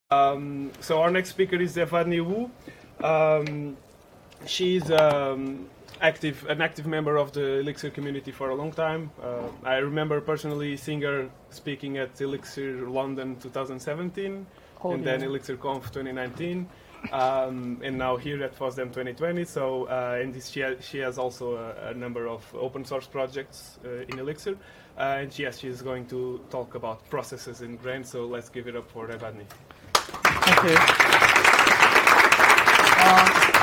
So our next speaker is Evadne Wu. She's an active member of the Elixir community for a long time. I remember personally seeing her speaking at Elixir London 2017, and then Elixir Conf 2019, and now here at FOSDEM 2020. So, she has also a number of open source projects in Elixir, and she's going to talk about processes in Grain. So let's give it up for Evadne. Thank you.